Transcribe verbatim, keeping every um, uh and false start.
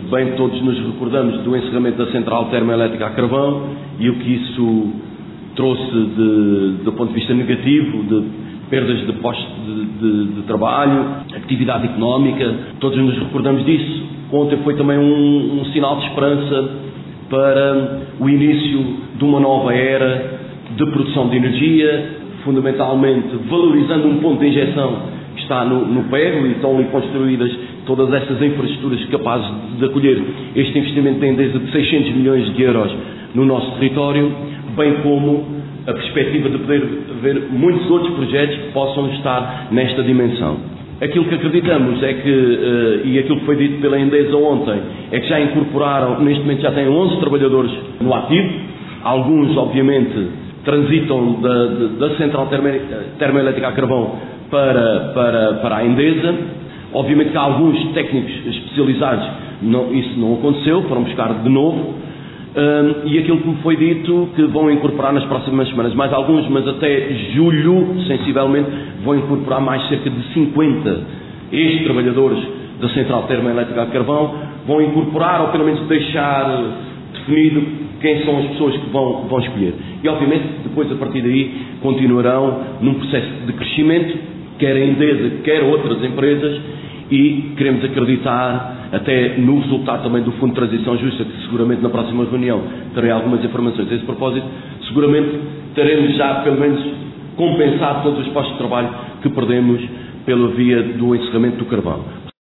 bem todos nos recordamos do encerramento da central termoelétrica a carvão e o que isso trouxe de, do ponto de vista negativo, de perdas de postos de, de, de trabalho, atividade económica, todos nos recordamos disso. Ontem foi também um, um sinal de esperança para o início de uma nova era de produção de energia, fundamentalmente valorizando um ponto de injeção que está no, no Pego, e estão ali construídas todas essas infraestruturas capazes de acolher este investimento de Endesa de seiscentos milhões de euros no nosso território, bem como a perspectiva de poder haver muitos outros projetos que possam estar nesta dimensão. Aquilo que acreditamos é que, uh, e aquilo que foi dito pela Endesa ontem, é que já incorporaram, neste momento já têm onze trabalhadores no ativo, alguns obviamente transitam da, da central termoelétrica a carvão para, para, para a Endesa. Obviamente que há alguns técnicos especializados, não, isso não aconteceu, foram buscar de novo, um, e aquilo que me foi dito que vão incorporar nas próximas semanas mais alguns, mas até julho, sensivelmente, vão incorporar mais cerca de cinquenta ex-trabalhadores da central termoelétrica a carvão, vão incorporar ou pelo menos deixar definido quem são as pessoas que vão, vão escolher. E obviamente depois a partir daí continuarão num processo de crescimento, quer a Endesa, quer outras empresas, e queremos acreditar até no resultado também do Fundo de Transição Justa, que seguramente na próxima reunião terei algumas informações a esse propósito. Seguramente teremos já pelo menos compensado todos os postos de trabalho que perdemos pela via do encerramento do carvão.